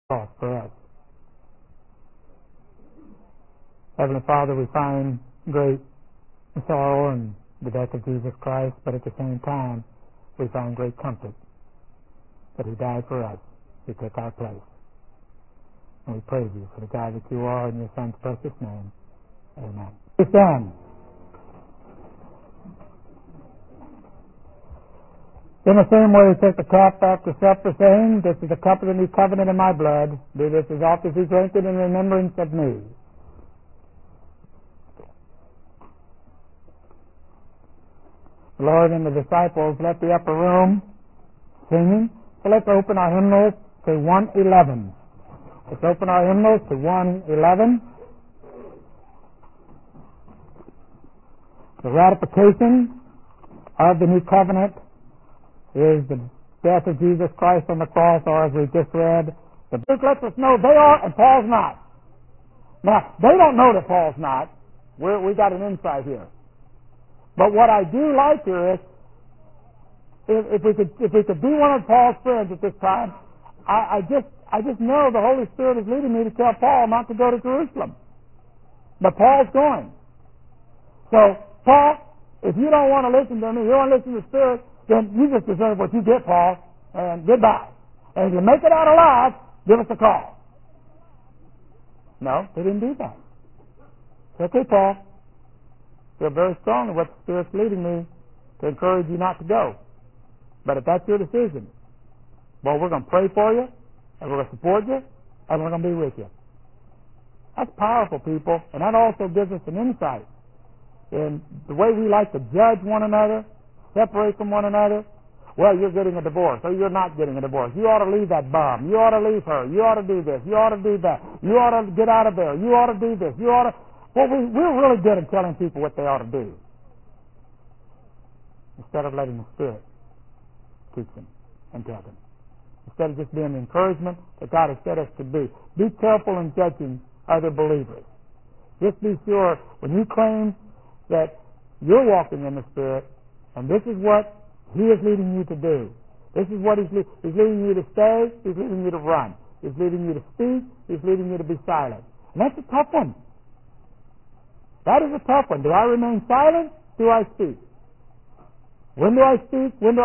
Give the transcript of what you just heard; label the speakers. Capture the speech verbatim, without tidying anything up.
Speaker 1: cross for us. Heavenly Father, we find great sorrow in the death of Jesus Christ, but at the same time, we find great comfort that He died for us. He took our place. And we praise You for the God that You are in Your Son's precious name. Amen. Stand. In the same way, take the cup after supper, saying, "This is the cup of the new covenant in my blood. Do this as often as you drink it in remembrance of me." The Lord and the disciples left the upper room singing. So let's open our hymnals to one eleven. Let's open our hymnals to one eleven. The ratification of the new covenant is the death of Jesus Christ on the cross, or as we just read, the book lets us know they are and Paul's not. Now, they don't know that Paul's not. We're, we got an insight here. But what I do like here is, if, if we could, if we could be one of Paul's friends at this time, I, I just, I just know the Holy Spirit is leading me to tell Paul not to go to Jerusalem. But Paul's going. So, Paul, if you don't want to listen to me, you don't want to listen to the Spirit, then you just deserve what you get, Paul, and goodbye. And if you make it out alive, give us a call. No, they didn't do that. Okay, Paul, feel very strongly what the Spirit's leading me to encourage you not to go. But if that's your decision, well, we're going to pray for you, and we're going to support you, and we're going to be with you. That's powerful, people, and that also gives us an insight in the way we like to judge one another, separate from one another. Well, you're getting a divorce, or you're not getting a divorce. You ought to leave that bum. You ought to leave her. You ought to do this. You ought to do that. You ought to get out of there. You ought to do this. You ought to... Well, we, we're really good at telling people what they ought to do instead of letting the Spirit teach them and tell them. Instead of just being the encouragement that God has set us to be. Be careful in judging other believers. Just be sure when you claim that you're walking in the Spirit, and this is what He is leading you to do. This is what He's, le- he's leading you to stay. He's leading you to run. He's leading you to speak. He's leading you to be silent. And that's a tough one. That is a tough one. Do I remain silent? Do I speak? When do I speak? When do I